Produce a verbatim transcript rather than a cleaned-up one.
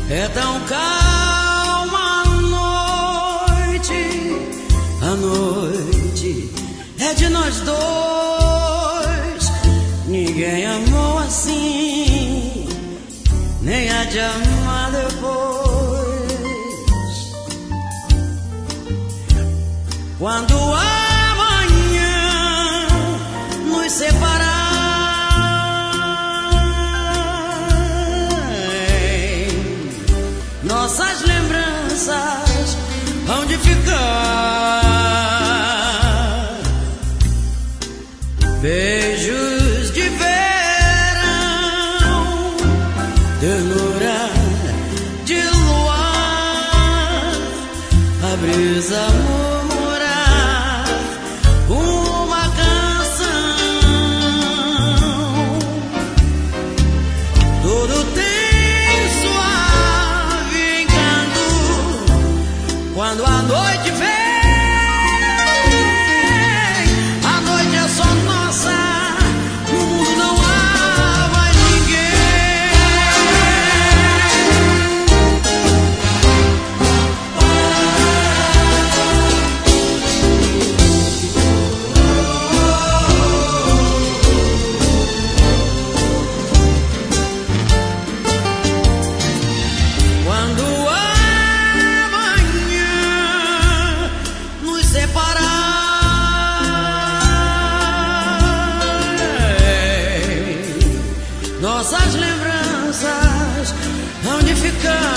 É tão calma a noite, a noite é de nós dois. Ninguém amou assim, nem há de amar depois. Quando amanhã nos separar, nossas lembranças hão de ficar. Beijos de verão, ternura de luar, a brisa murmurar uma canção. Tudo tem suave encanto quando a noite vem. A noite é só nossa, no mundo não há mais ninguém. Quando amanhã nos separar, nossas lembranças hão de ficar.